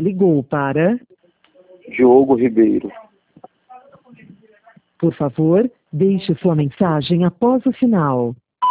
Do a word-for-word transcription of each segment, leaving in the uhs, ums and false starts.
ligou para... Diogo Ribeiro. Por favor, deixe sua mensagem após o sinal.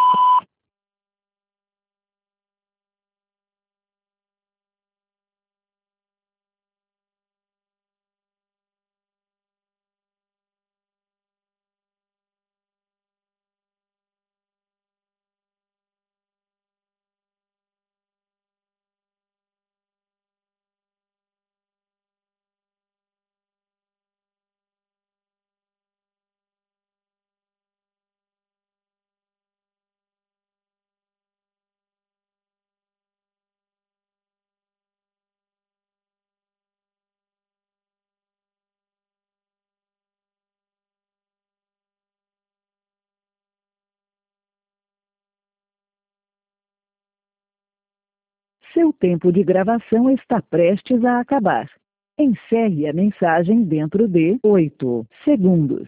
Seu tempo de gravação está prestes a acabar. Encerre a mensagem dentro de oito segundos.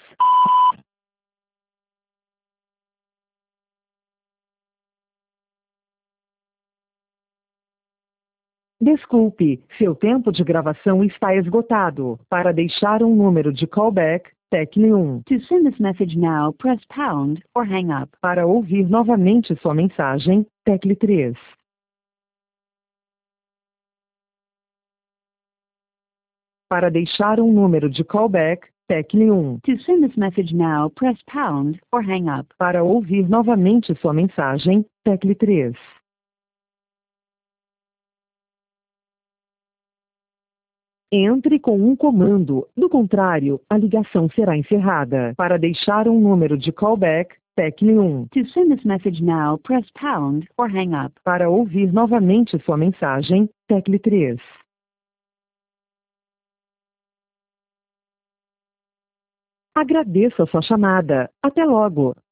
Desculpe, seu tempo de gravação está esgotado. Para deixar um número de callback, tecle um. To send this message now, press pound or hang up. Para ouvir novamente sua mensagem, tecle três. Para deixar um número de callback, tecle um. To send this message now, press pound or hang up. Para ouvir novamente sua mensagem, tecle três. Entre com um comando, do contrário, a ligação será encerrada. Para deixar um número de callback, tecle um. To send this message now, press pound or hang up. Para ouvir novamente sua mensagem, tecle três. Agradeço a sua chamada. Até logo.